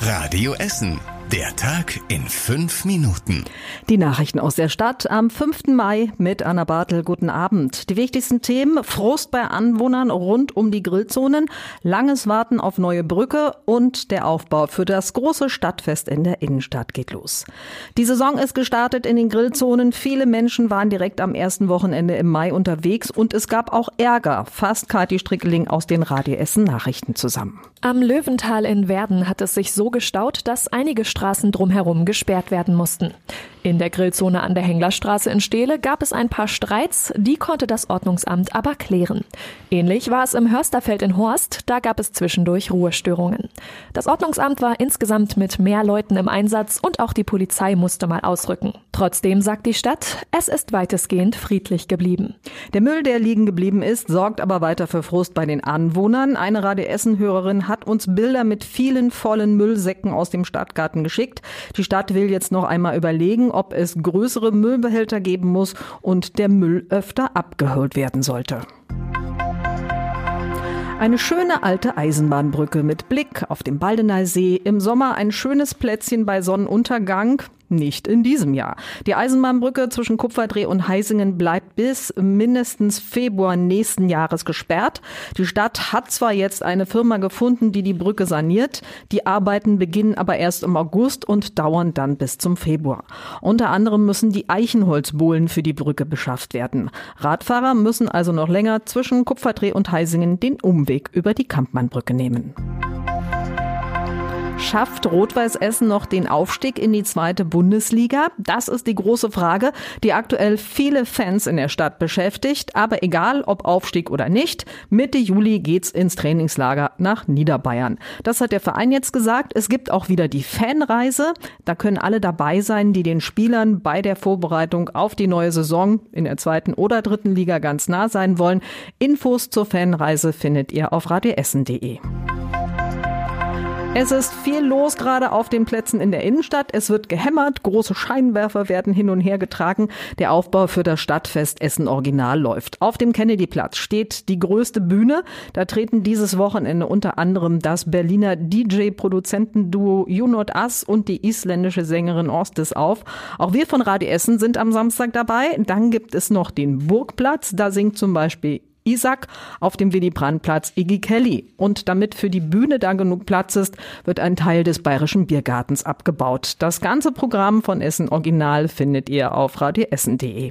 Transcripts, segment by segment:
Radio Essen. Der Tag in 5 Minuten. Die Nachrichten aus der Stadt am 5. Mai mit Anna Bartel. Guten Abend. Die wichtigsten Themen: Frust bei Anwohnern rund um die Grillzonen, langes Warten auf neue Brücke und der Aufbau für das große Stadtfest in der Innenstadt geht los. Die Saison ist gestartet in den Grillzonen. Viele Menschen waren direkt am ersten Wochenende im Mai unterwegs und es gab auch Ärger, fasst Kathi Strickeling aus den Radio Essen Nachrichten zusammen. Am Löwental in Werden hat es sich so gestaut, dass einige Straßen drumherum gesperrt werden mussten. In der Grillzone an der Henglerstraße in Steele gab es ein paar Streits, die konnte das Ordnungsamt aber klären. Ähnlich war es im Hörsterfeld in Horst, da gab es zwischendurch Ruhestörungen. Das Ordnungsamt war insgesamt mit mehr Leuten im Einsatz und auch die Polizei musste mal ausrücken. Trotzdem sagt die Stadt, es ist weitestgehend friedlich geblieben. Der Müll, der liegen geblieben ist, sorgt aber weiter für Frust bei den Anwohnern. Eine Radio Essen-Hörerin hat uns Bilder mit vielen vollen Müllsäcken aus dem Stadtgarten geschickt. Die Stadt will jetzt noch einmal überlegen, ob es größere Müllbehälter geben muss und der Müll öfter abgeholt werden sollte. Eine schöne alte Eisenbahnbrücke mit Blick auf den Baldener See. Im Sommer ein schönes Plätzchen bei Sonnenuntergang. Nicht in diesem Jahr. Die Eisenbahnbrücke zwischen Kupferdreh und Heisingen bleibt bis mindestens Februar nächsten Jahres gesperrt. Die Stadt hat zwar jetzt eine Firma gefunden, die die Brücke saniert. Die Arbeiten beginnen aber erst im August und dauern dann bis zum Februar. Unter anderem müssen die Eichenholzbohlen für die Brücke beschafft werden. Radfahrer müssen also noch länger zwischen Kupferdreh und Heisingen den Umweg über die Kampmannbrücke nehmen. Schafft Rot-Weiß Essen noch den Aufstieg in die 2. Bundesliga? Das ist die große Frage, die aktuell viele Fans in der Stadt beschäftigt. Aber egal, ob Aufstieg oder nicht, Mitte Juli geht's ins Trainingslager nach Niederbayern. Das hat der Verein jetzt gesagt. Es gibt auch wieder die Fanreise. Da können alle dabei sein, die den Spielern bei der Vorbereitung auf die neue Saison in der 2. oder 3. Liga ganz nah sein wollen. Infos zur Fanreise findet ihr auf radioessen.de. Es ist viel los gerade auf den Plätzen in der Innenstadt. Es wird gehämmert, große Scheinwerfer werden hin und her getragen. Der Aufbau für das Stadtfest Essen Original läuft. Auf dem Kennedyplatz steht die größte Bühne. Da treten dieses Wochenende unter anderem das Berliner DJ-Produzentenduo You Not Us und die isländische Sängerin Orstis auf. Auch wir von Radio Essen sind am Samstag dabei. Dann gibt es noch den Burgplatz. Da singt zum Beispiel Isaac, auf dem Willy-Brandt-Platz Iggy Kelly. Und damit für die Bühne da genug Platz ist, wird ein Teil des Bayerischen Biergartens abgebaut. Das ganze Programm von Essen Original findet ihr auf radioessen.de.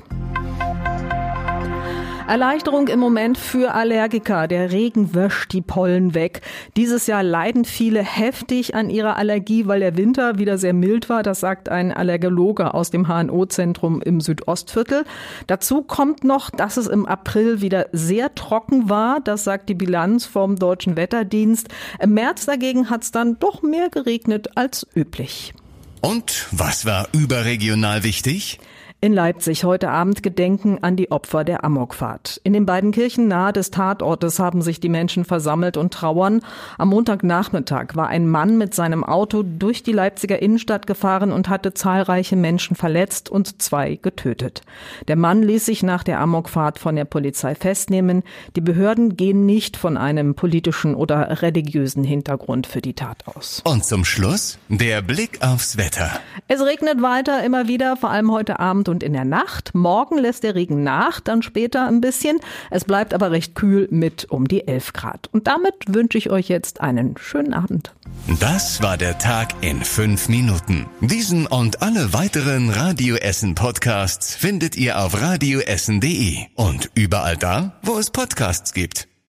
Erleichterung im Moment für Allergiker. Der Regen wäscht die Pollen weg. Dieses Jahr leiden viele heftig an ihrer Allergie, weil der Winter wieder sehr mild war. Das sagt ein Allergologe aus dem HNO-Zentrum im Südostviertel. Dazu kommt noch, dass es im April wieder sehr trocken war. Das sagt die Bilanz vom Deutschen Wetterdienst. Im März dagegen hat es dann doch mehr geregnet als üblich. Und was war überregional wichtig? In Leipzig heute Abend Gedenken an die Opfer der Amokfahrt. In den beiden Kirchen nahe des Tatortes haben sich die Menschen versammelt und trauern. Am Montagnachmittag war ein Mann mit seinem Auto durch die Leipziger Innenstadt gefahren und hatte zahlreiche Menschen verletzt und 2 getötet. Der Mann ließ sich nach der Amokfahrt von der Polizei festnehmen. Die Behörden gehen nicht von einem politischen oder religiösen Hintergrund für die Tat aus. Und zum Schluss der Blick aufs Wetter. Es regnet weiter immer wieder, vor allem heute Abend und in der Nacht. Morgen lässt der Regen nach, dann später ein bisschen. Es bleibt aber recht kühl mit um die 11 Grad. Und damit wünsche ich euch jetzt einen schönen Abend. Das war der Tag in 5 Minuten. Diesen und alle weiteren Radio Essen Podcasts findet ihr auf radioessen.de und überall da, wo es Podcasts gibt.